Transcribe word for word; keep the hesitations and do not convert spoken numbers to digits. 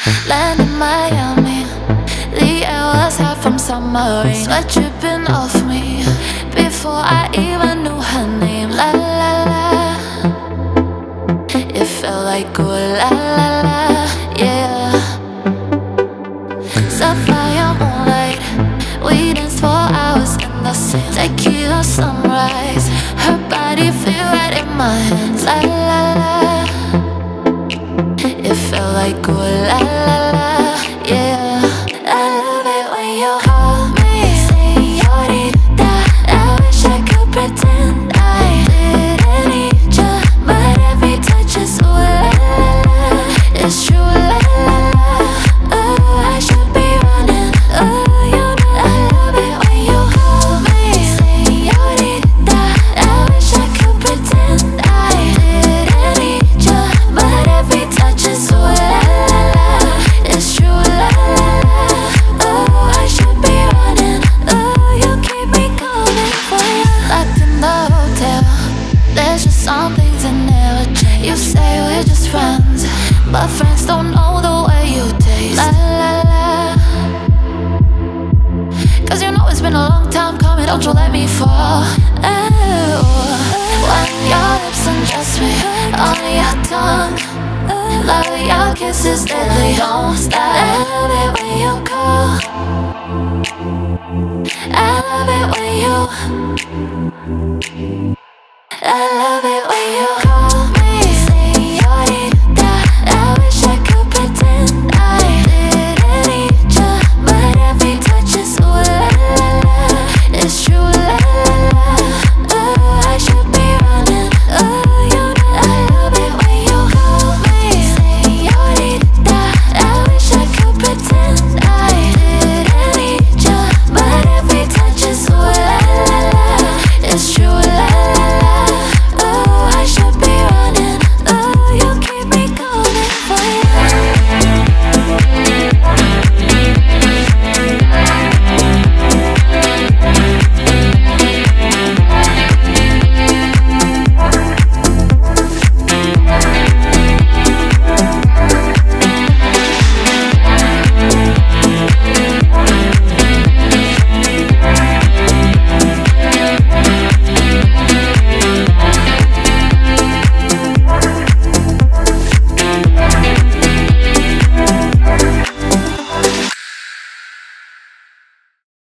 Land in Miami, the air was hot from summer rain. Sweat dripping off me before I even knew her name. La la la, it felt like ooh la la la, yeah. Sapphire moonlight, we danced for hours in the sand. Tequila sunrise, her body fit right in my hands. La la la, it felt like ooh la la la, yeah. I love it when you call me señorita. I wish I could pretend I didn't need ya, but every touch is ooh la la la. It's true la la la. Oh, I should be running. Oh, you know I love it when you call me señorita. I wish I could pretend I didn't need ya, but every touch is ooh la la la. It's true la la la. Oh, I should be running. Oh, you keep me coming for you. Locked in the hotel, there's just some things that never change. You say we're just friends, but friends don't know the way you taste. La la la. Cause you know it's been a long time coming, don't you let me fall. Oh, when your lips undress me on your tongue, love your kisses deadly, don't stop. I love it when you call, I love it when you, I love it when you